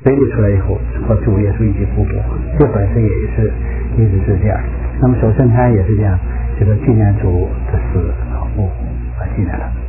嘴里出来以后和主耶稣一起复活，这本身也是一直是这样。那么守圣餐也是这样，这个纪念主的死和复活啊，纪念了。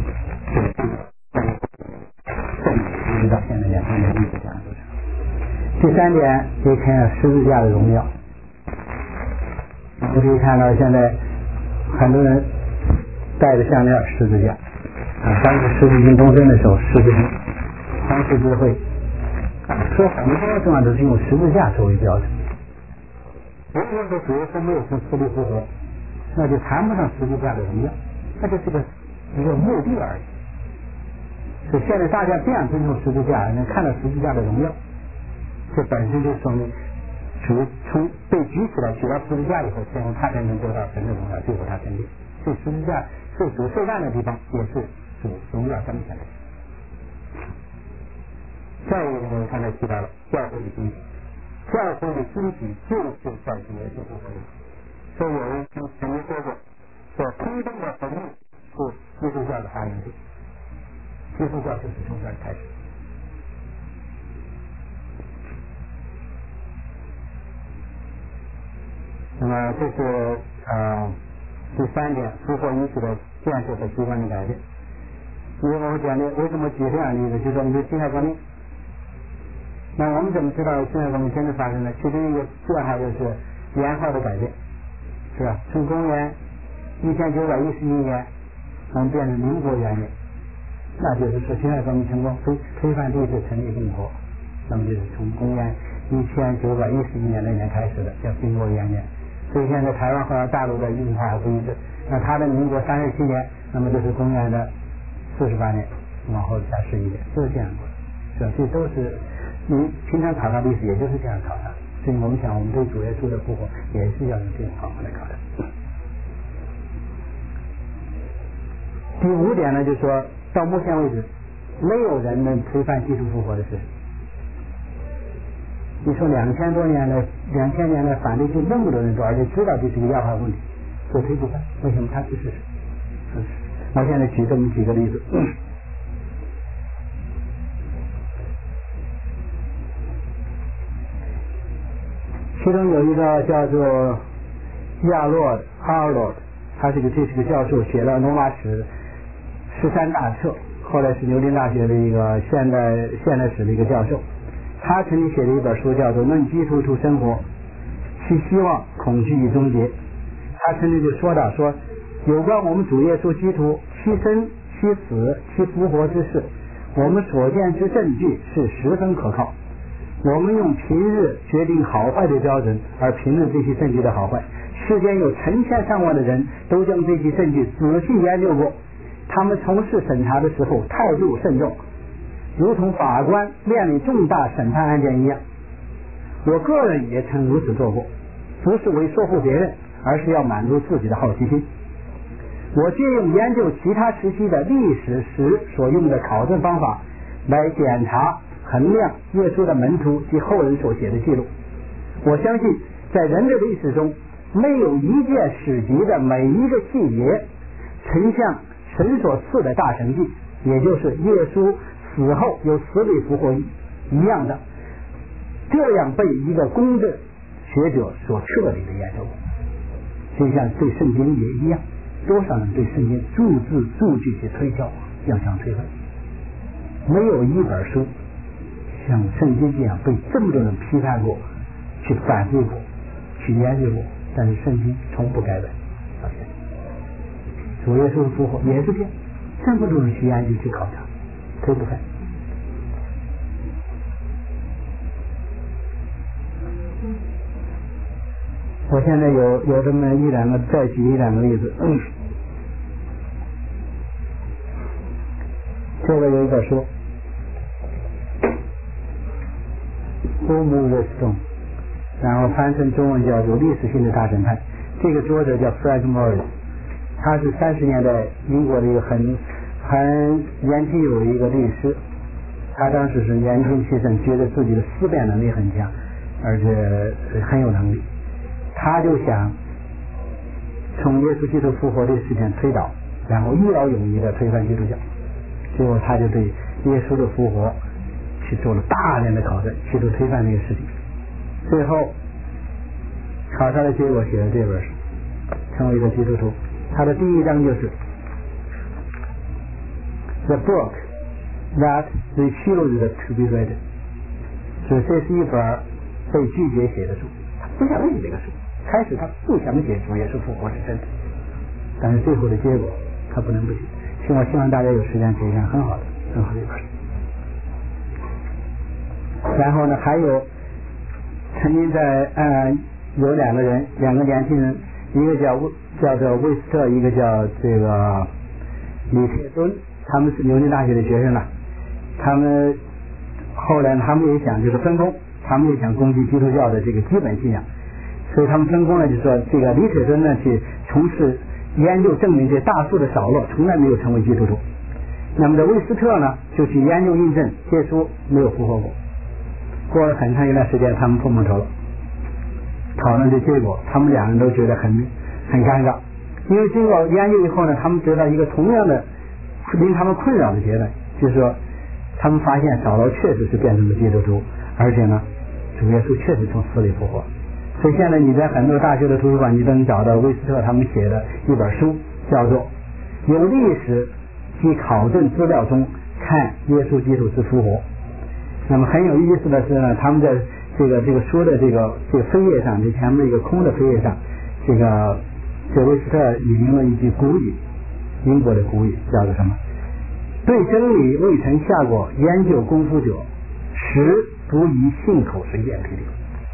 一直到现在2000年一直这样做。第三点，可以看十字架的荣耀。我们可以看到现在很多人戴着项链十字架啊，当时十字军东征的时候，十字军当时就会说很多重要都是用十字架作为标准。如果说主耶稣没有从死里复活，那就谈不上十字架的荣耀，那就是一个目的而已。所以现在大家这样尊重十字架，能看到十字架的荣耀，这本身就说明主从被举起来举到十字架以后，最后他才能得到神的荣耀，最后他成立。所以十字架是主受难的地方，也是主荣耀彰显的。再一个我们刚才提到了教会的经济，教会的经济就是在主耶稣复活里。所以有人曾经说过，说推动的坟墓是基督教的发源地，基督教就是从这儿开始。那么这是第三点，复活引起的建设和习惯的改变。因为我讲的为什么举这样的例子，就说你的辛亥革命。那我们怎么知道辛亥革命真的发生了？其中一个做法就是年号的改变，是吧？从公元1911年，我们变成民国元年，那就是说辛亥革命成功，推翻帝制，成立共和。那么就是从公元1911年那年开始的，叫民国元年。所以现在台湾和大陆的运化不一致，那他的民国37年，那么就是公元的48年，往后加11年，就是这样过。是吧？这都是你平常考察历史，也就是这样考察。所以我们想，我们对主耶稣的复活也是要用这种方法来考察。第5点呢，就是说到目前为止，没有人能推翻基督复活的事实。你说2000年来反对就那么多人做，而且知道这是个要害问题，所以推不翻。为什么？它是事实。我现在举这么几个例子。其中有一个叫做亚洛哈罗，这是个教授，写了罗马史13大册，后来是牛津大学的一个现代史的一个教授。他曾经写了一本书叫做《论基督徒生活，其希望、恐惧与终结》。他曾经就说到说，有关我们主耶稣基督其生、其死、其复活之事，我们所见之证据是十分可靠。我们用平日决定好坏的标准而评论这些证据的好坏。世间有成千上万的人都将这些证据仔细研究过，他们从事审查的时候态度慎重，如同法官面临重大审判案件一样。我个人也曾如此做过，不是为说服别人，而是要满足自己的好奇心。我借用研究其他时期的历史时所用的考证方法来检查衡量耶稣的门徒及后人所写的记录。我相信在人类历史中，没有一件史籍的每一个细节曾像神所赐的大神迹，也就是耶稣死后由死里复活一样的，这样被一个公正学者所彻底的研究。就像对圣经也一样，多少人对圣经逐字逐句去推敲，要想推翻。没有一本书像圣经这样被这么多人批判过，去反对过，去研究过，但是圣经从不改变。主耶稣复活也是这样，这么多人去研究去考察，推不开。我现在有这么一两个，再举一两个例子。这个有一本书Who Moved the Stone， 然后翻成中文叫做历史性的大审判。这个作者叫 Frank Morris， 他是30年代英国的一个很年轻有一个律师。他当时是年轻气盛，觉得自己的思辨能力很强，而且很有能力。他就想从耶稣基督复活的事情推导，然后一劳永逸的推翻基督教。结果他就对耶稣的复活去做了大量的考证，企图推翻这个事情。最后考察的结果写了这本书，成为一个基督徒。他的第一章就是 The Book That Refused to be Read， 所以这是一本被拒绝写的书。他不想写这个书，开始他不想写主耶稣复活是真的，但是最后的结果他不能不写。我希望大家有时间可以看，很好的一本书。然后呢，还有曾经在有两个年轻人，一个叫做威斯特，一个叫这个李铁敦，他们是牛津大学的学生了。他们后来他们也想就是分工，他们也想攻击基督教的这个基本信仰，所以他们分工呢，就说这个李铁敦呢去从事研究证明这大数的少落从来没有成为基督徒，那么这威斯特呢就去研究印证耶稣没有复活过。过了很长一段时间，他们碰头了，讨论的结果，他们两人都觉得很尴尬，因为经过研究以后呢，他们得到一个同样的令他们困扰的结论，就是说他们发现扫罗确实是变成了基督徒，而且呢主耶稣确实从死里复活。所以现在你在很多大学的图书馆，你都能找到威斯特他们写的一本书，叫做《由历史及考证资料中看耶稣基督之复活》。那么很有意思的是呢，他们在这个书的这个扉页上，这前面一个空的扉页上，这威斯特引用了一句古语，英国的古语，叫做什么？对真理未曾下过研究功夫者，实不以信口随便批评。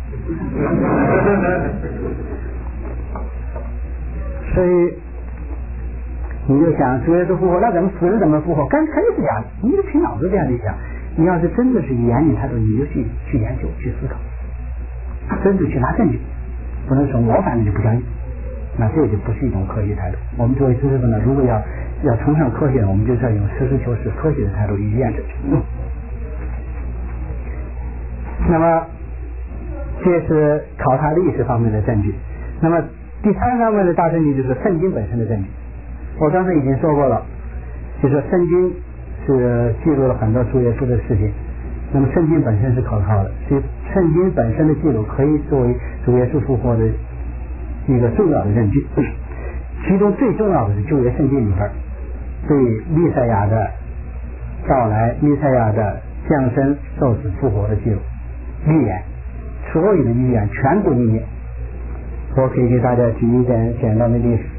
所以你就想主耶稣复活，那怎么死人怎么复活？肯定是假的，你就凭脑子这样去想。你要是真的是严谨态度，你就去研究去思考，真的去拿证据，不能说我反正就不相信，那这就不是一种科学态度。我们作为知识分子，如果要崇尚科学，我们就是要用实事求是科学的态度去验证。那么这是考察历史方面的证据。那么第三方面的大证据就是圣经本身的证据。我刚才已经说过了，就是圣经是记录了很多主耶稣的事情，那么圣经本身是可靠的，所以圣经本身的记录可以作为主耶稣复活的一个重要的证据。其中最重要的是旧约圣经里边对弥赛亚的到来、弥赛亚的降生、受死、复活的记录，预言，所有的预言全部应验。我可以给大家举一点简单的例子。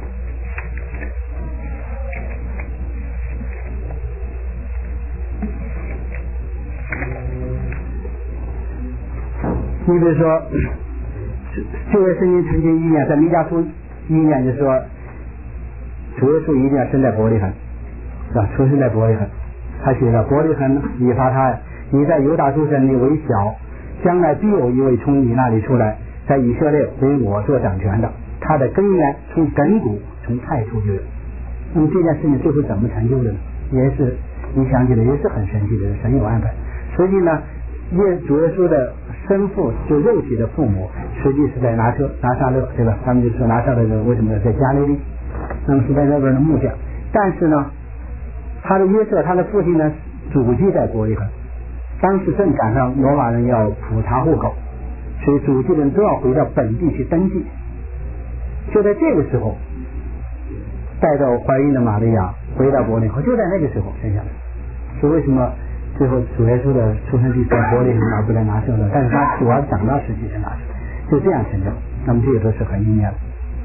你比如说旧约圣经曾经预言，在弥迦书预言就说主耶稣一定要生在伯利恒，是吧？出生在伯利恒，他写了伯利恒以法他，你在犹大诸城里为小，将来必有一位从你那里出来，在以色列为我做掌权的，他的根源从亘古从太初就有。那么这件事情最后怎么成就的呢？也是你想起来也是很神奇的，神有安排。实际呢，主耶稣的生父就肉体的父母，实际是在拿撒勒，对吧？他们就说拿撒勒人为什么在加利利？那么是在那边的木匠。但是呢，他的约瑟，他的父亲呢，祖籍在伯利恒，当时正赶上罗马人要普查户口，所以祖籍人都要回到本地去登记。就在这个时候，带着怀孕的玛利亚回到伯利恒，就在那个时候生下来。是为什么最后主耶稣的出生地在伯利恒而不在拿撒勒？但是他主要讲到实际是拿撒勒，就这样成就。那么这个都是很应验的。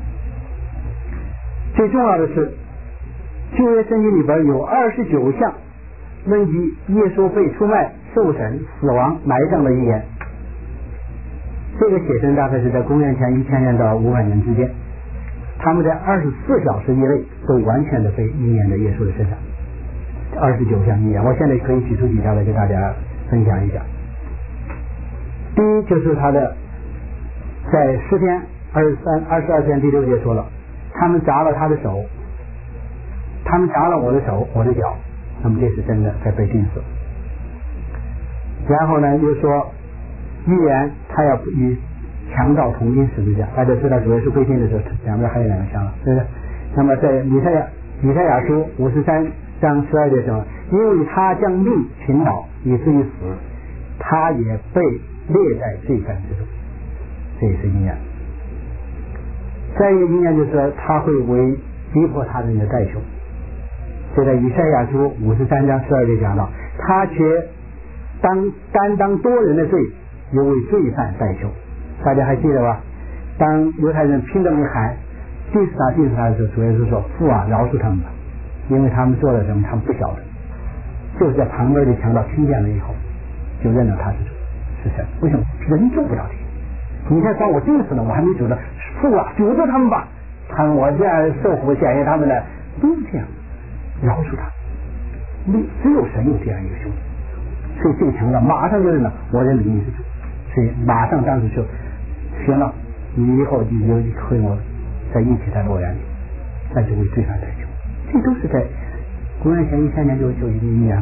最重要的是，旧约圣经里边有29项论及耶稣被出卖、受审、死亡、埋葬的预言。这个写成大概是在公元前1000年到500年之间，他们在24小时以内都完全的被应验在耶稣的身上。29项预言，我现在可以举出几条来给大家分享一下。第一就是他的在诗篇22篇第6节说了，他们砸了他的手，他们砸了我的手我的脚，那么这是真的在被钉死。然后呢又说预言他要与强盗同钉十字架，大家知道主耶稣被钉的时候两边还有2个枪了，对不对？那么在以赛亚书53章12节说， 因为他将命倾倒以至于死，他也被列在罪犯之中。这也是应验。再一个应验就是说，他会为逼迫他人的代求。这在以赛亚书53章12节讲到，他却担当多人的罪，又为罪犯代求。大家还记得吧？当犹太人拼着命喊钉死他的时候，主耶稣说：“父啊，饶恕他们吧，因为他们做了什么，他们不晓得。”就是在旁边的强盗听见了以后，就认了他是神。为什么人做不了这个？你看，光我钉死了，我还没主的，父啊，救救他们吧！我这样受苦显现他们呢，不用这样，饶恕他。只有神有这样一个兄弟，所以这个强盗马上就认了，我认你是主，所以马上当时就行了，你以后你就和我在一起在乐园里，那就为罪犯代求。这都是在公元前1000年就已经应验了。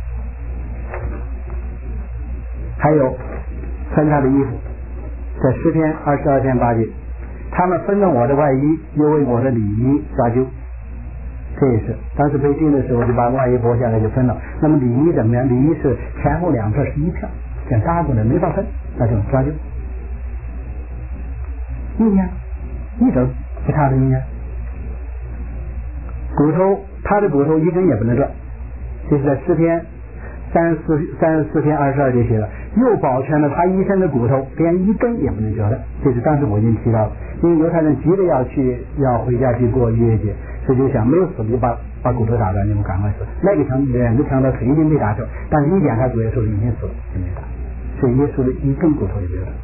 还有穿他的衣服，在诗篇22篇8节，他们分了我的外衣，又为我的里衣抓阄。这也是当时被钉的时候就把外衣剥下来就分了。那么里衣怎么样？里衣是前后两片是一片，像搭过的没法分，那就抓阄。应验，一点不差的应验。骨头，他的骨头一根也不能断，这是在诗篇34篇22节写的，又保全了他一身的骨头，连一根也不能折断。这是当时我已经提到了，因为犹太人急着要回家去过逾越节，所以就想没有死就把骨头打断，你们赶快死。那个两个强盗是一定没打中，但是一点他主耶稣已经死了，就没打，所以耶稣的一根骨头也没有断。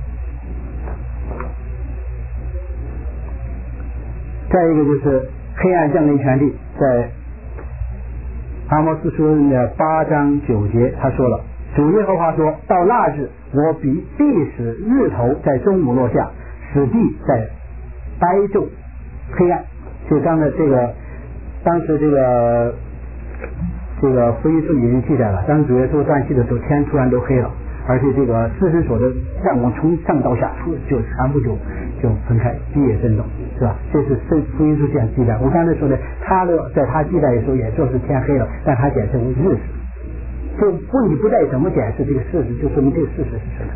再一个就是黑暗降临全地，在阿摩司书的8章9节，他说了，主耶和华说，到那日，我必使日头在中午落下，使地在白昼黑暗。就刚才当时这个福音书已经记载了，当主耶稣断气的时候，天突然都黑了，而且这个四神所的亮光从上到下就全部就分开，地也震动，是吧？这是福音书这样记载。我刚才说的，在他记载的时候也说是天黑了，但他解释为日食。就问题不在怎么解释这个事实，就说明这个事实是什么。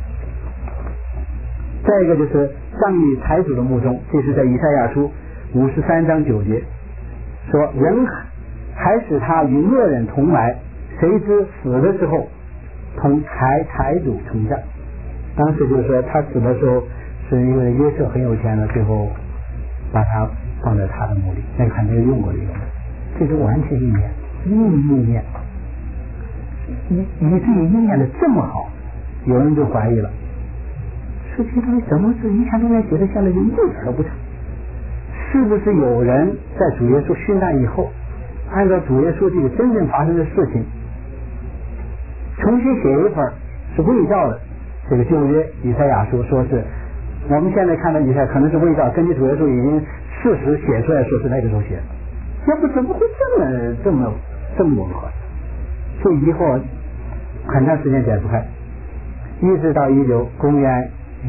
再一个就是葬于财主的墓中，这是在以赛亚书53章9节说，人还使他与恶人同埋，谁知死的时候同财主同葬。当时就是说他死的时候是因为约瑟很有钱了，最后把他放在他的墓里，那个还没有用过的一个，这是完全应验，应验，以至于应验的这么好，有人就怀疑了，说这东西怎么是以前都在写的，现在就一点都不成？是不是有人在主耶稣殉难以后，按照主耶稣这个真正发生的事情，重新写一本是伪造的这个旧约以赛亚书，说是我们现在看到以赛可能是伪造，根据主耶稣已经事实写出来，说是那个时候写的，要不怎么会这么吻合？所以以后很长时间解不开，一直到公元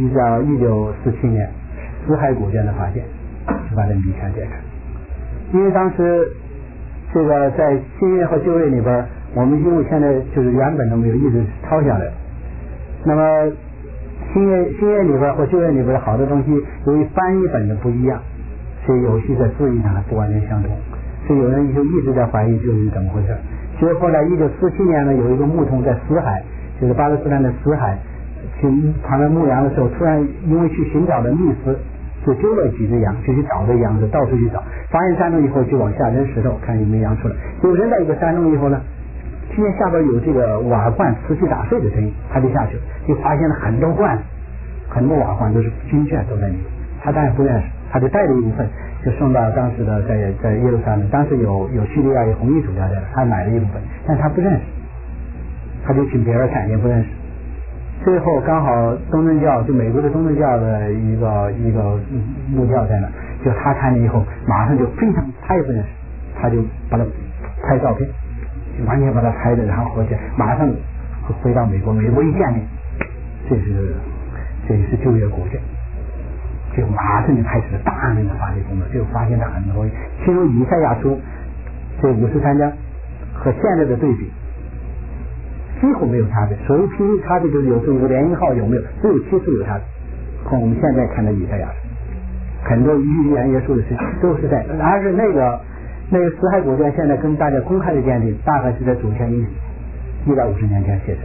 1947年死海古卷的发现，就把这谜全解开。因为当时这个在新约和旧约里边，我们因为现在就是原本都没有，一直抄下来。那么新约里边或旧约里边的好多东西，由于翻译本的不一样，所以有些在字义上还不完全相同，所以有人就一直在怀疑究竟怎么回事。结果后来1947年呢，有一个牧童在死海，就是巴勒斯坦的死海，去旁边牧羊的时候，突然因为去寻找的觅食，就丢了几只羊，就去找这羊，就到处去找，发现山洞以后就往下扔石头，看有没有羊出来。有扔到一个山洞以后呢，听见下边有这个瓦罐瓷器打碎的声音，他就下去了，就发现了很多罐，很多瓦罐都是金券都在里面。他当然不认识，他就带了一部分，就送到当时的在耶路撒冷。当时有叙利亚有红衣主教在那，他买了一部分，但他不认识，他就请别人看也不认识。最后刚好东正教，就美国的东正教的一个牧教在那，就他看见以后，马上就非常，他也不认识，他就把他拍照片，就完全把他拍的，然后回去马上回到美国，美国一见面，这是旧约古卷，就马上就开始大量的发掘工作，就发现了很多东西，其中以赛亚书这53章和现在的对比几乎没有差别，所谓批差别就是有时候有连音号有没有，只有期数有差别。和我们现在看的以赛亚书，很多预言耶稣的事情都是在，而是那个死海古卷现在跟大家公开的鉴定，大概是在主前150年前写成。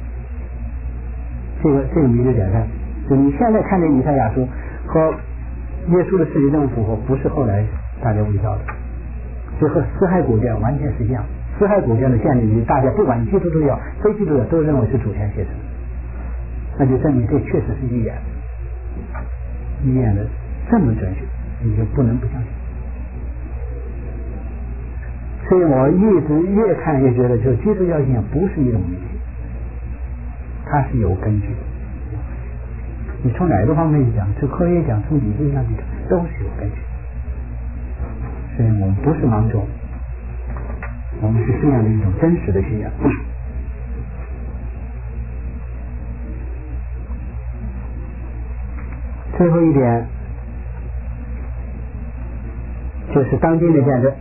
这个谜就简单，就你现在看的以赛亚书和耶稣的事迹这么符合，不是后来大家伪造的，这和死海古卷完全是一样。死海古卷的鉴定，大家不管基督徒要非基督徒都认为是主前写成，那就证明这确实是预言的这么准确，你就不能不相信。所以我一直越看越觉得，就基督教信仰不是一种迷信，它是有根据的。你从哪个方面讲，从科学讲，从理论上讲，都是有根据。所以我们不是盲从，我们是这样的一种真实的信仰。最后一点就是当今的见证，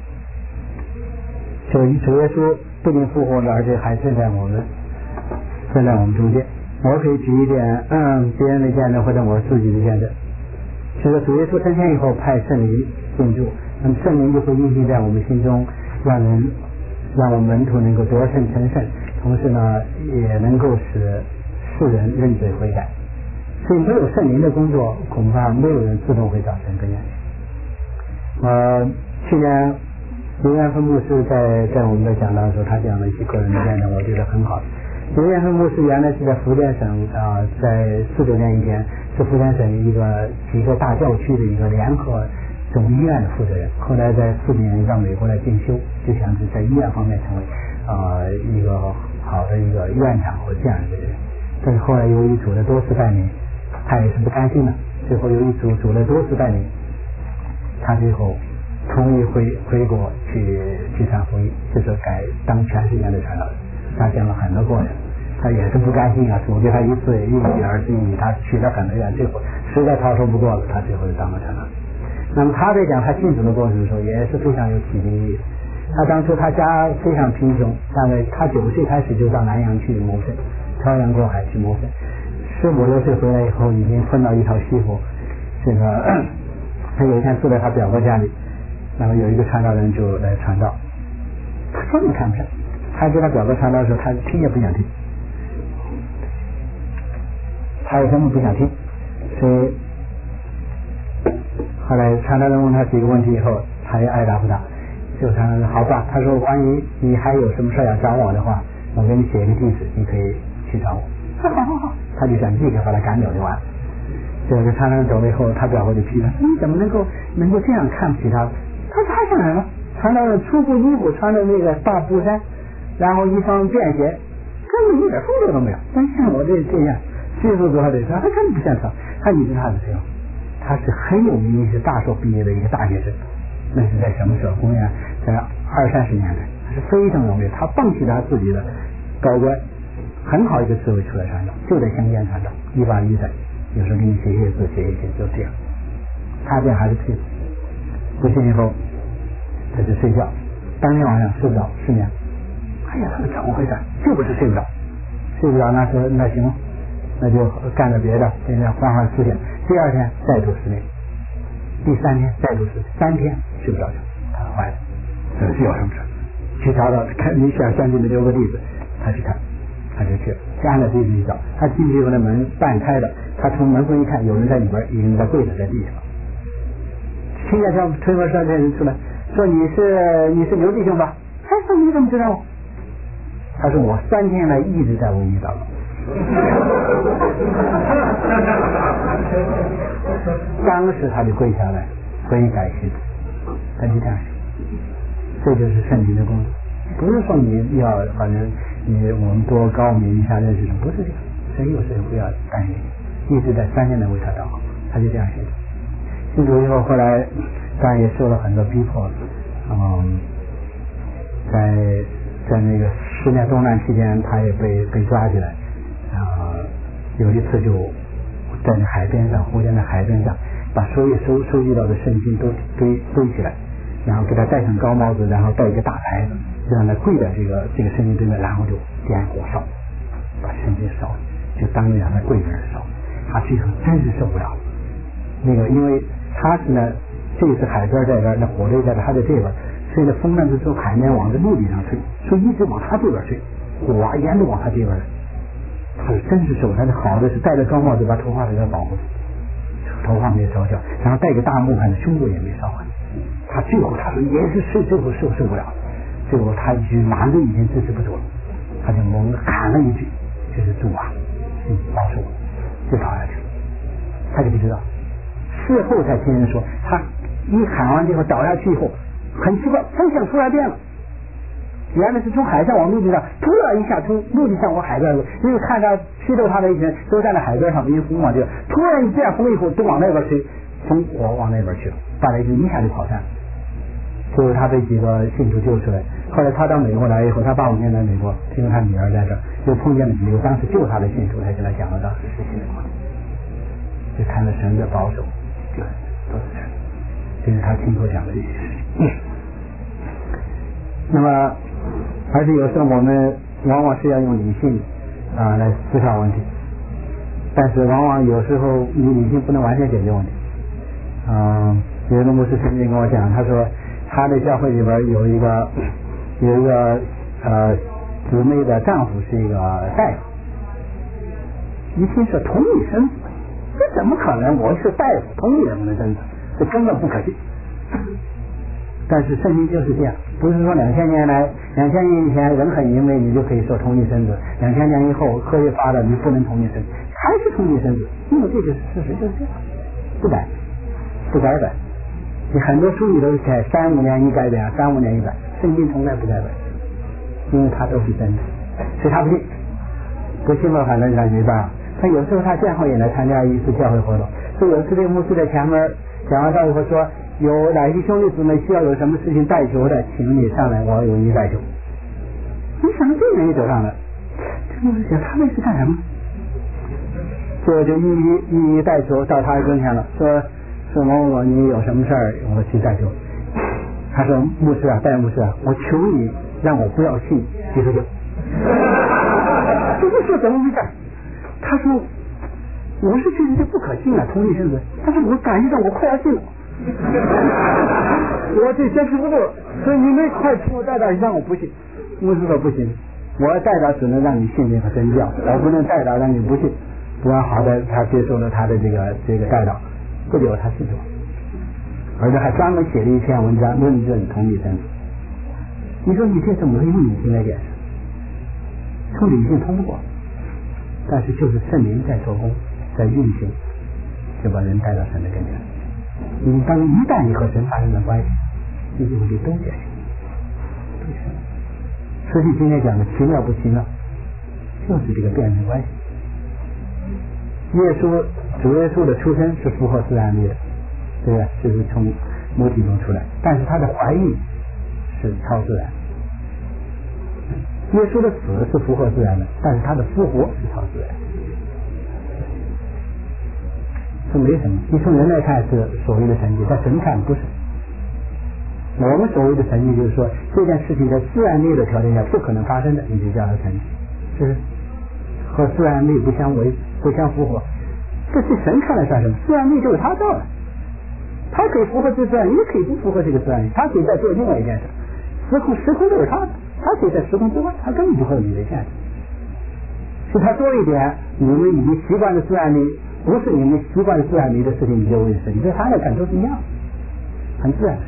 就主耶稣不仅复活了，而且还正在我们中间。我可以举一点别人的见证或者我自己的见证。就是主耶稣升天以后派圣灵进驻，那么圣灵就会运行在我们心中，让我们门徒能够得胜成圣，同时呢也能够使世人认罪悔改。所以没有圣灵的工作，恐怕没有人自动会造成根源。去年刘元芬牧师在我们的讲堂的时候，他讲了一些个人的见证，我觉得很好。刘元芬牧师原来是在福建省在49年以前是福建省几个大教区的一个联合总医院的负责人，后来在40年到美国来进修，就想是在医院方面成为一个好的一个院长或这样一个人。但是后来由于主的多次带领，他也是不甘心的，最后由于主的多次带领，他最后同意回国去传福音，就是当全世界的传道人。他讲了很多过程，他也是不甘心啊，主给他1次1亿2次1亿，他去了很多院，最后实在逃脱不过了，他最后就当了传道人。那么他在讲他信主的过程的时候，也是非常有启迪意义。他当初他家非常贫穷，大概他9岁开始就到南洋去谋生，漂洋过海去谋生。15、16岁回来以后，已经碰到一套媳妇，他有一天住在他表哥家里，然后有一个传道人就来传道，他根本看不上，他给他表哥传道的时候，他听也不想听，他也根本不想听，所以后来传道人问他几个问题以后，他也爱答不答，就传道人好吧，他说万一你还有什么事要找我的话，我给你写一个地址，你可以去找我。好，他就想立刻把他赶走就完了。这个传道人走了以后，他表哥就批了，你怎么能够这样看不起他？他太像人了，传道人出部衣服，穿着那个大布衫，然后一双便鞋，根本一点风度都没有。但像我这样岁数多少的，他根本不像他。你知道他是谁吗？他是很有名，是大硕毕业的一个大学生。那是在什么时候？公元在20、30年代，他是非常有名。他放弃他自己的高官，很好一个职位出来传道，就在乡间传道，181载，有时候给你写一些字，就这样。他这样还是佩服。不信以后，他就睡觉，当天晚上睡不着，失眠。哎呀，怎么回事？就不是睡不着，那说那行，那就干点别的，现在换思想。第2天再度失眠，第3天再度失眠，3天睡不着觉，他坏了，这是有什么事？去找看，你想相信的留个地址，他去看。他就去按照地址去找，他进去以后那门半开的，他从门缝一看，有人在里边，有人在跪着在地上。听见这推门上这人出来，说你是刘弟兄吧？说你怎么知道我？他说我3天来一直在为你祷告。当时他就跪下来悔改信主，他就这样说，这就是圣灵的工作。不是说你要反正我们多高明一下认识什么，不是这样，神有时不要担心，一直在3天内为他祷告，他就这样信主。信主以后，后来当然也受了很多逼迫，在那个10年动乱期间，他也被抓起来，有一次就在那海边上，湖边的海边上，把所有收集到的圣经都堆起来， 然后给他戴上高帽子，然后戴一个大牌子，就让他跪在这个圣经对面，然后就点火烧，把圣经烧，就当着让他跪在那烧。他最后真是受不了，那个因为他是呢，这个是海边在这儿，那火堆在这，他在这边，所以呢风呢就从海面往这陆地上吹，所以一直往他这边吹，火啊沿着往他这边来。他是真是受不了，他好的是戴着高帽子把头发给他保护住，头发没烧焦，然后戴个大木板，胸部也没烧坏。他最后他说也是最后受不了，最后他就马上已经支持不住了，他就猛地喊了一句，就是主啊，保守我，就倒下去了。他就不知道，事后才听人说，他一喊完之后倒下去以后，很奇怪，方向突然变了。原来是从海上往陆地上，突然一下从陆地上往海边，因为看他驱动他的一群都站在海边上，因为风往这，突然一变风以后都往那边吹，从火往那边去了，大家就一下就跑散了。最后他被几个信徒救出来，后来他到美国来以后，他85年来美国，听说他女儿在这儿，又碰见了几个当时救他的信徒，才跟他讲了当时事情的过程，就看了神的保守，都是神，这是他亲口讲的这些事情。那么而且有时候我们往往是要用理性来思考问题，但是往往有时候你理性不能完全解决问题。有一个牧师曾经跟我讲，他说他的教会里边有一个姊妹的丈夫是一个大夫，一听说同意生子，这怎么可能？我是大夫，同意人们的生子，这根本不可信。但是圣经就是这样，不是说2000年以前人很愚昧，你就可以说同意生子，2000年以后科学发达，你不能同意生子，还是同意生子，因为这个事实就是这样，不改。你很多书里都是改，35年一改变，35年一改，圣经从来不改变，因为它都是真的，所以他不信，不信了反正他没办法。他有时候他正好也来参加一次教会活动，所以有一次这个牧师在前面讲完道以后说，有哪些兄弟姊妹需要有什么事情代求的，请你上来，我有一代求。你想到这人也走上来，这牧师想他们是干什么？所以就一代求到他跟前了，说某你有什么事儿，我去代求。他说牧师啊，戴牧师啊，我求你让我不要信基督教。这是怎么回事？他说我是觉得这不可信啊，同理生子。他说我感觉到我快要信了。我这坚持不住，所以你们快请我代祷，让我不信。牧师说不行，我代祷只能让你信这个真教，我不能代祷让你不信。不然好在他接受了他的这个代祷，不久他信主，而且还专门写了一篇文章论证同理生子。你说你这怎么能用理性来解释？从理性通不过，但是就是圣灵在做工，在运行，就把人带到神的跟前。你当一旦你和神发生了关系，这些问题都解决。所以今天讲的奇妙不奇妙，就是这个辩证关系。主耶稣的出生是符合自然力的，对吧？就是从母体中出来，但是他的怀孕是超自然。耶稣的死是符合自然的，但是他的复活是超自然。这没什么，你从人来看是所谓的神迹，但神看不是。我们所谓的神迹就是说这件事情在自然力的条件下不可能发生的，你就叫它神迹，是不是？和自然力不相符合，这是神看来算什么？自然力就是他造的，他可以符合这自然力，也可以不符合这个自然力，他可以再做另外一件事。时空都是他的，他可以在时空之外，他根本不会有你的限制。是他多一点，你们已经习惯的自然力，不是你们习惯的自然力的事情，你就为神，你对他来看都是一样，很自然的事。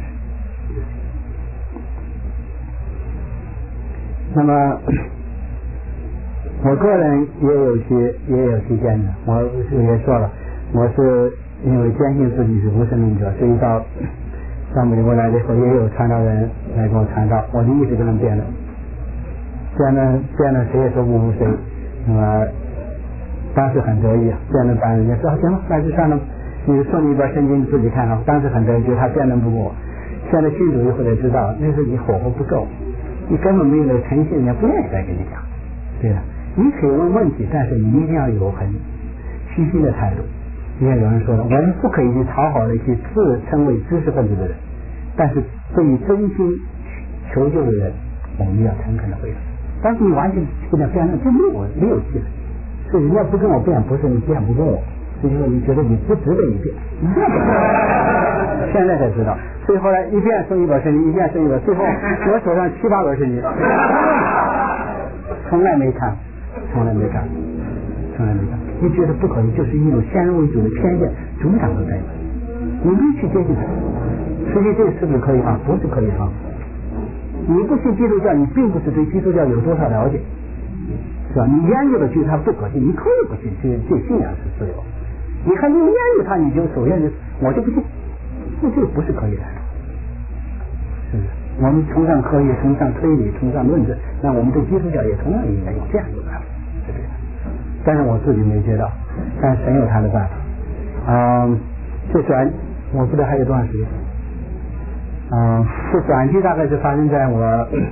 那么我个人也有些见的，我也说了，我是因为坚信自己是无神论者，所以到美国来的时候也有传道人来跟我传道，我就一直跟他们辩论，谁也说不服谁。那么当时很得意，辩论班人家说行了，那就算了，你送你一本圣经自己看了。当时很得意，觉得他辩论不过我。现在信主以后才知道，那是你火候不够，你根本没有那个诚信，人家不愿意再跟你讲，对吧？你可以问问题，但是你一定要有很虚心的态度。就像有人说的，我们不可以去讨好那些自称为知识分子的人， 但是对于真心求救的人，我们要诚恳的回答。但是你完全跟他辩论，就没有机会。所以人家不跟我辩，不是你辩不过我，是因为你觉得你不值得一辩。现在才知道，所以后来一遍送一本圣经，一遍送一本，最后我手上7、8本圣经，从来没看。你觉得不可能，就是一种先入为主的偏见阻挡了在你没去接近它。实际这个是不是可以放？不是可以放。你不信基督教，你并不是对基督教有多少了解，是吧？你研究的觉得它不可信，你可以不信，这信仰是自由。你还没研究它，你就首先我就不信，那这个不是可以的，是不是？我们崇尚科学，崇尚推理，崇尚论证，那我们对基督教也同样应该用这样的办法，是这样。但是我自己没接到，但神有他的办法。这转我不知道还有多长时间。这转机大概是发生在我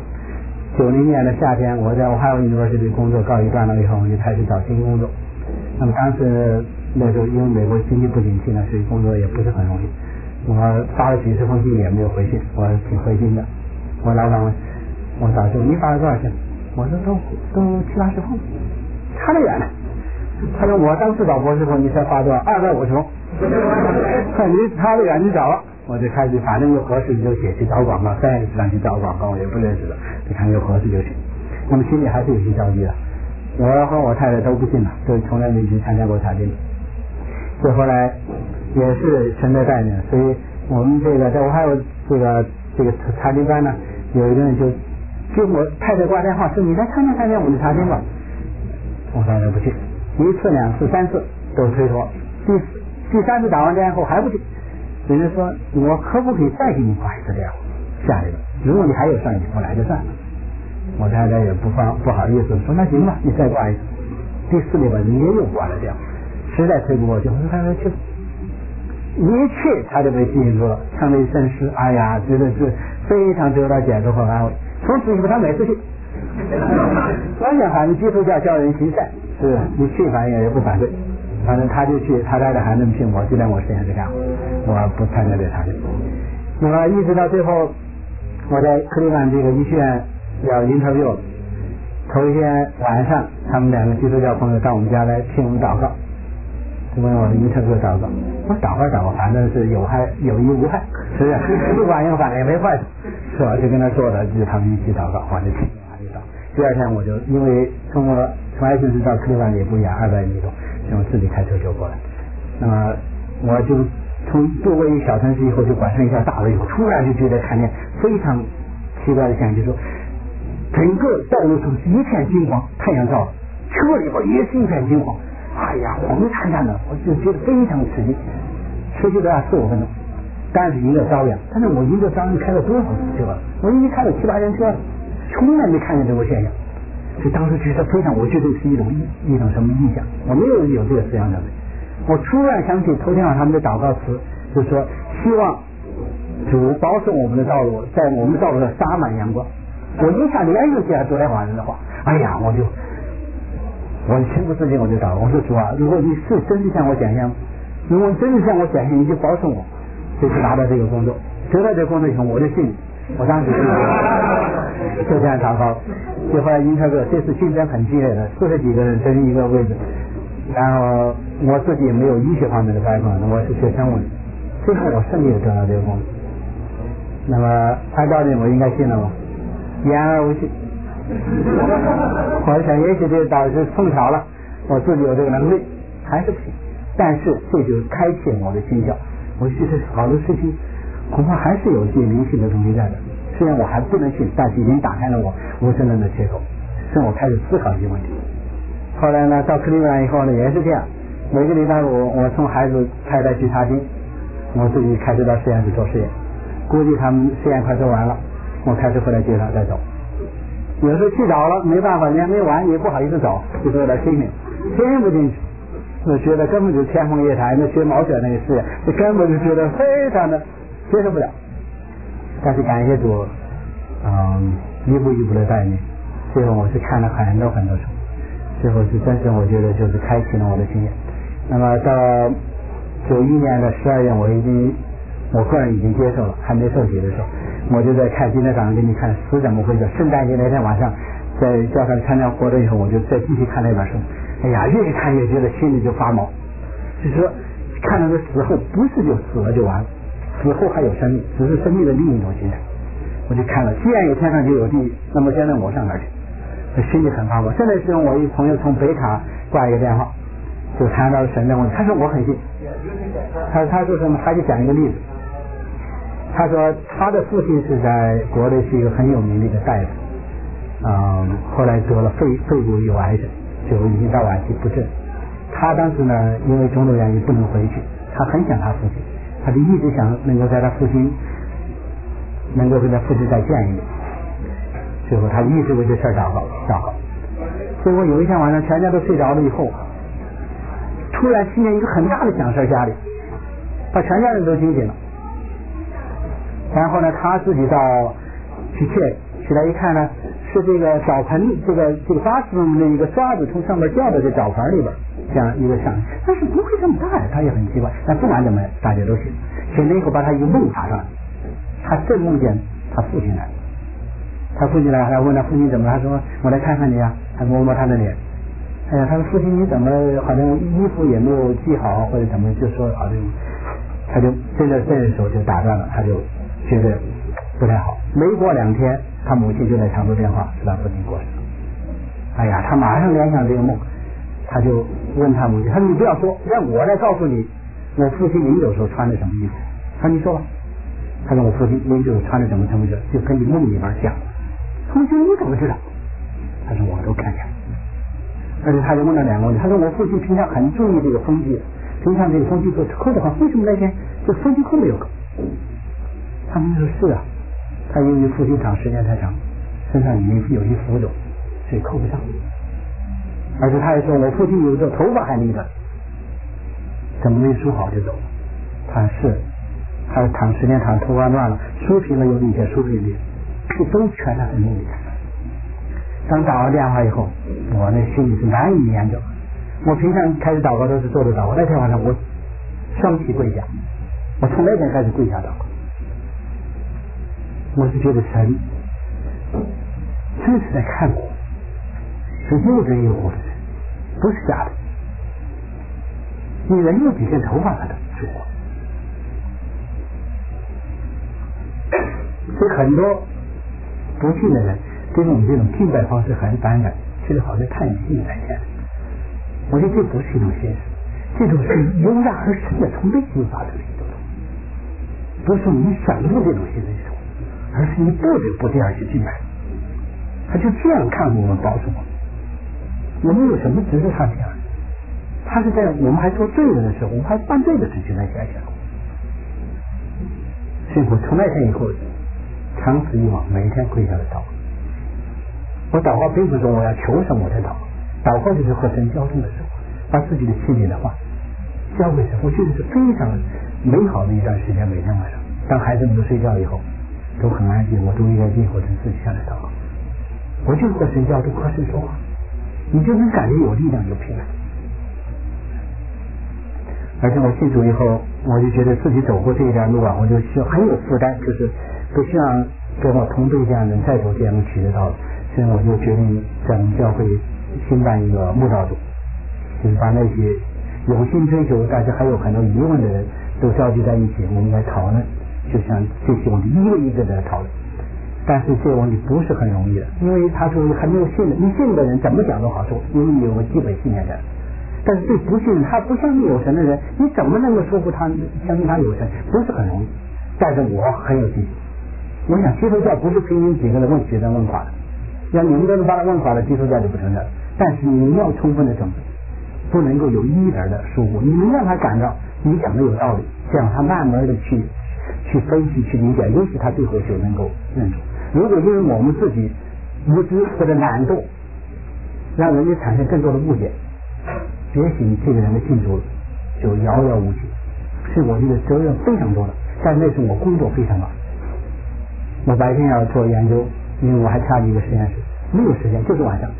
90年的夏天，我在Ohio University工作告一段落以后，我就开始找新工作。那么当时那时候因为美国经济不景气呢，所以工作也不是很容易。我发了几十封信也没有回信，我挺灰心的。我老板问我早就你发了多少信？我说都70、80封，差得远了。他说我当时找博士后你才发多少？250封。你差得远，你找。我就开始反正有合适就写，去找广告，3个去找广告，我也不认识的，就看有合适就写。那么心里还是有些着急的。我和我太太都不信了，都从来没去参加过查经。所以后来也是神的带领，所以我们这个在我还有这个查经班呢，有一个人就给我太太挂电话说你来参加我们的查经吧。我当然不去，1次、2次、3次都推脱，第3次打完电话后还不去。有人说我可不可以再给你挂一次电话？下一个，如果你还有上瘾，我来就算了。我太太也不好意思，说那行吧，你再挂一次。第4礼拜人家又挂了电话，实在推不过去，我说还是去。一去他就被吸引住了，唱了一声诗，哎呀，觉得是非常得到解脱和安慰。从此以后他每次去，完全反正基督教教人行善，是你去反正也不反对。反正他就去，他太太还能聘我，就在我身上这样，我不参加这查经。那么一直到最后，我在克利兰这个医学院要 interview， 头一天晚上，他们2个基督教朋友到我们家来听我们祷告，问我的 interview 祷告，我祷告，反正是有益无害，是不是？不管用，反正也没坏处，是吧？就跟他说的，就他们一起祷告，我就听，第2天我就因为从爱森市到克利兰也不远，200米多。我自己开车就过来，那么我就从度过一个小城市以后，就赶上一条大路以后，突然就觉得看见非常奇怪的现象，就是说整个道路上是一片金黄，太阳照了，车里边也是一片金黄，哎呀，黄灿灿的，我就觉得非常刺激，持续了4-5分钟。当然是一个朝阳，但是我一个朝阳开了多少次车？我已经开了7、8辆车，从来没看见这个现象。就当时觉得非常，我觉得是一种什么意象，我没有这个思想准备。我突然想起头天晚上他们的祷告词，就是说希望主保守我们的道路，在我们的道路上洒满阳光。我一下连续写了昨天晚上的话，哎呀，我情不自禁我就祷告，我说主啊，如果你是真是向我显现，如果真是向我显现，你就保守我，这次拿到这个工作，得到这个工作以后，我就信你。我当时就这样祷告，就后来interview，这次竞争很激烈的，40几个人争一个位置，然后我自己没有医学方面的background，我是学生物的，最后我顺利的得到这个工作。那么按道理我应该信了吗？言而无信。我想也许这导致碰巧了，我自己有这个能力，还是不行。但是这就开启我的心窍，我觉得好多事情恐怕还是有些灵性的东西在的，虽然我还不能信，但是已经打开了我真正的切口，让我开始思考一些问题。后来呢，到克利夫兰以后呢，也是这样，每个礼拜五我送孩子太太去查经，我自己开始到实验室做实验，估计他们实验快做完了，我开始回来接他再走。有时候去早了没办法，人家没完也不好意思走，就说来听不进去，我觉得根本就天方夜谭，那学毛血那个事，这根本就觉得非常的接受不了。但是感谢主，一步一步的带领，最后我是看了很多书，最后是真正我觉得就是开启了我的心眼。那么到91年的12月，我已经我个人已经接受了，还没受洗的时候，我就在看今天早上给你看是怎么回事。圣诞节那天晚上在教堂参加活动以后，我就再继续看那本书。哎呀，越看越觉得心里就发毛，就是说看到这死后不是就死了就完了，死后还有生命，只是生命的另一种形态。我就看了，既然有天上就有地狱，那么现在我上哪儿去？我心里很发毛。现在是我一朋友从北卡挂一个电话，就谈到神的问题。他说我很信，他说什么？他就讲一个例子。他说他的父亲是在国内是一个很有名的一个大夫，后来得了肺部有癌症，就已经到晚期不治。他当时呢，因为种种原因不能回去，他很想他父亲，他就一直想能够在他父亲能够跟他父亲再见一面。最后他一直为这事儿祷告。结果有一天晚上全家都睡着了以后，突然听见一个很大的响声，家里把全家人都惊醒了。然后呢，他自己到去起来一看呢，是这个澡盆，这个巴斯的一个刷子从上面掉到这澡盆里边，这样一个响，但是不会这么大呀，他也很奇怪。但不管怎么，大家都醒了以后，把他一个梦打上来，他正梦见他父亲来，他父亲来还问他父亲怎么了，他说我来看看你啊，还摸摸他的脸。哎呀，他说父亲你怎么好像衣服也没有系好或者怎么，就说好像他就这手就打断了，他就觉得不太好。没过2天，他母亲就来长途电话，是他父亲过世了。哎呀，他马上联想这个梦，他就问他母亲，他说你不要说，让我来告诉你，我父亲临走时候穿的什么衣服。他说你说吧。他说我父亲临走穿的什么衣服，就跟你梦里边像。他说你怎么知道？他说我都看见了。而且他就问了2个问题，他说我父亲平常很注意这个风纪，平常这个风纪扣的话，为什么那天这风纪扣没有扣？他们说是啊，他因为父亲长时间太长，身上有一浮肿，所以扣不上。而且他还说我父亲有时候头发还立着，怎么没梳好就走了？他是他时间长头发乱了，梳平了又立起来，梳平了这都全在梦里。当打完电话以后，我那心里是难以言表。我平常开始祷告都是坐着祷告，那天晚上我双膝跪下，我从那天开始跪下祷告。我是觉得神真是在看我，是又真又活的人，不是假的。你人有几根头发他都说过。所以很多不信的人对我们这种敬拜方式很反感，觉得好像太信太天。我觉得这不是一种现实，这种是油然而生的，从内心发出的一种，不是你想用这种心的一种，而是你不得不这样去敬拜。他就这样看我们，保守我们有什么值得他这样？他是在我们还做罪人的时候，我们还犯罪的时候来想想。所以我从那天以后，长此以往，每天跪下来祷告。我祷告并不是说我要求什么我才祷告，祷告就是和神交通的时候，把自己的心里的话交给神。我觉得是非常美好的一段时间。每天晚上，当孩子们都睡觉以后，都很安静，我都应该进或者自己下来祷告。我就和神交通，和神说话，你就能感觉有力量，有平安。而且我信主以后，我就觉得自己走过这一段路啊，我就需要很有负担，就是不希望跟我同辈这样人再走这样的曲折道路。所以我就决定在我们教会新办一个慕道组，就是把那些有心追求但是还有很多疑问的人都召集在一起，我们来讨论，就像这些问题一个一个的讨论。但是这个问题不是很容易的，因为他说还没有信的，你信的人怎么讲都好说，因为你有个基本信念在。但是对不信他不相信有神的人，你怎么能够说服他相信他有神？不是很容易。但是我很有信心，我想基督教不是凭你几个人问学生问法的，要你们都能把他问法的，基督教就不存在。但是你要充分的准备，不能够有一点的疏忽，你能让他感到你讲的有道理，这样他慢慢的去分析去理解，也许他最后就能够认同。如果因为我们自己无知或者懒惰，让人家产生更多的误解，也许这个人的信主就遥遥无期。是我这个责任非常多的，但那是我工作非常忙。我白天要做研究，因为我还差一个实验室，没有时间，就是晚上。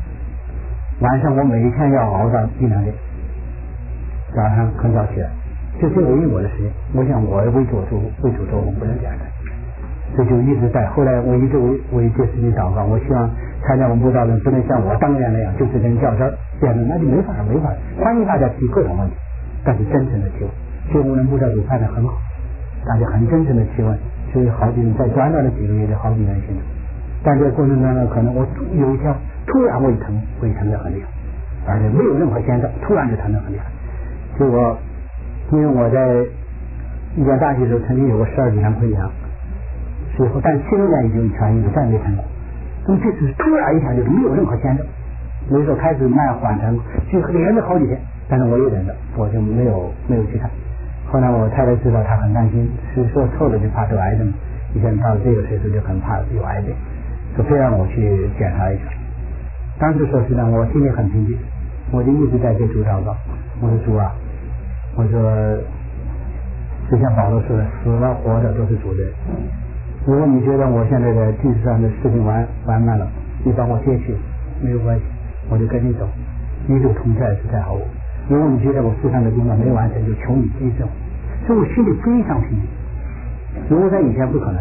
晚上我每一天要熬到1-2点，早上很早起来， 这是唯一我的事情。我想我为主做，我不能这样的，这就一直在。后来我一直为这事情祷告，我希望参加我们布道人不能像我当年那样，就是跟较真儿辩论，那就没法。欢迎大家提各种问题，但是真诚的提问。所以我们布道组办得很好，大家很真诚的提问，所以好几人在短短的几个月就好几人信主。但这个过程当中，可能我有一天突然胃疼的很厉害，而且没有任何先兆，突然就疼得很厉害。结果因为我在一家大学的时候曾经有过12指肠溃疡，随后但7年已经痊愈了，再没疼过。那么这次突然一下就是没有任何先兆，有时候开始慢缓疼，就连着好几天，但是我也忍着，我就没有去看。后来我太太知道，她很担心，是说错了就怕得癌症，以前到了这个岁数就很怕有癌症，就非让我去检查一下。当时说实在，我心里很平静，我就一直在给主祷告。我说主啊，我说就像保罗说的，死了活着都是主的。如果你觉得我现在在地上的事情完满了，你帮我接去没有关系，我就跟你走，你就同在是太好我。如果你觉得我世上的工作没完成，就求你医治我。所以我心里非常平静，如果在以前不可能。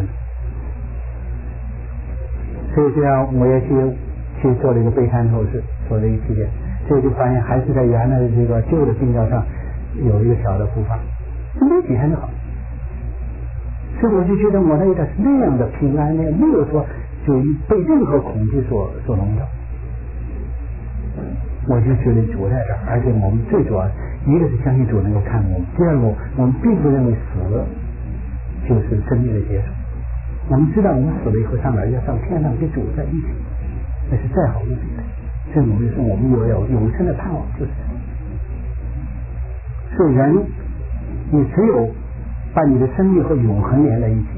所以这样我也去做了一个胚胎透视，做了一个体检，所以就发现还是在原来的这个旧的病灶上有一个小的复发，没几天就好。所以我就觉得我那一段是那样的平安，没有说就被任何恐惧所笼罩。我就觉得主在这儿，而且我们最主要一个是相信主能够看我们，第二个我们并不认为死了就是生命的结束。我们知道我们死了以后上哪儿，要上天上跟主在一起，那是再好无比的。所以我们说我们有永生的盼望，就是这样。所以人，你只有把你的生命和永恒连在一起，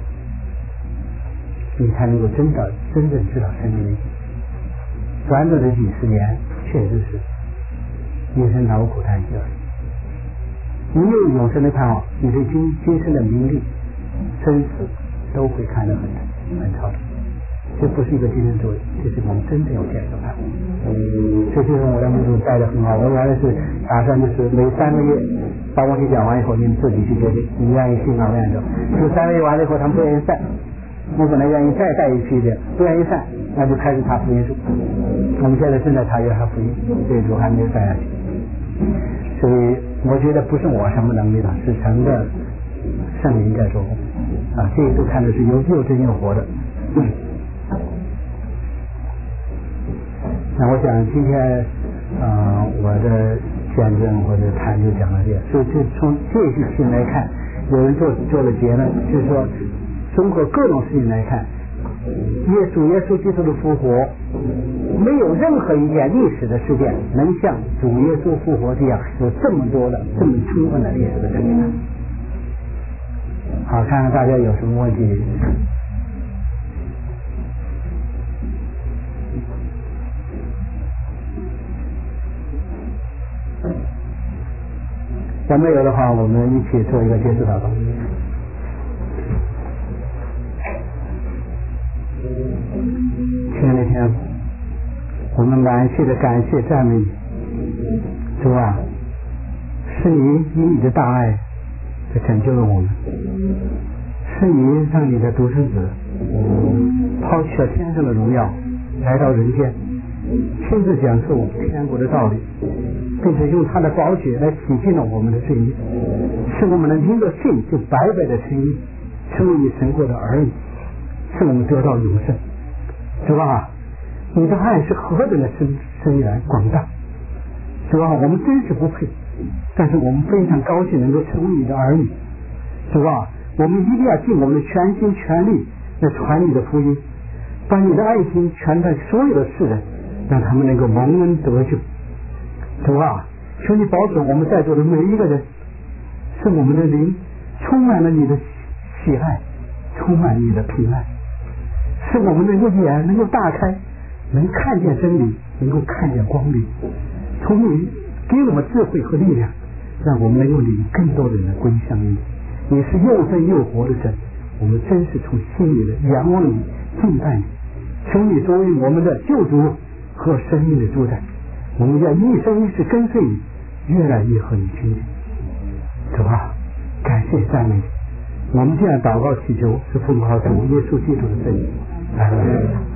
你才能够真正知道生命的意义。短短的几十年，确实是一生劳苦叹息而已。你有永生的盼望，你对今生的名利、生死都会看得很超脱。这不是一个精神作用，这是我们真正有这样的盼望。这就是我的牧主带的很好。我原来是打算就是每3个月把问题讲完以后，你们自己去决定，你愿意信不愿意走。就3个月完了以后，他们不愿意散，我本来愿意再带一批的，不愿意散，那就开始查福音书。我们现在正在查约翰福音，这一组还没有散下去。所以我觉得不是我什么能力了，是神的圣灵在做工啊，这一组看的是又真又活的。那我想今天我的见证或者谈就讲到这，所以就从这些事情来看，有人做了结论，就是说综合各种事情来看，耶稣基督的复活，没有任何一件历史的事件能像主耶稣复活这样有这么多的这么充分的历史的证明。好，看看大家有什么问题。要没有的话，我们一起做一个结束祷告。亲爱的天父，我们感谢赞美你，主啊，是你以你的大爱在拯救了我们，是你让你的独生子抛弃了天上的荣耀，来到人间，亲自讲述天国的道理，并且用他的宝血来洗净了我们的罪孽，使我们能因着信就白白的称义，成为你神国的儿女，使我们得到永生。主啊，你的爱是何等的深远广大，主啊，我们真是不配，但是我们非常高兴能够成为你的儿女。主啊，我们一定要尽我们的全心全力来传你的福音，把你的爱心传给所有的世人，让他们能够蒙恩得救。主啊，求你保守我们在座的每一个人，使我们的灵充满了你的喜爱，充满你的平安，使我们能够眼能够大开，能看见真理，能够看见光明。从你给我们智慧和力量，让我们能够领更多的人归向你。你是又真又活的神，我们真是从心里的仰望你，敬拜你。求你作为我们的救主和生命的主宰，我们要一生一世跟随你，越来越和你亲近。 主啊，感谢赞美你，我们这样祷告祈求是奉靠主耶稣基督的圣名，阿门。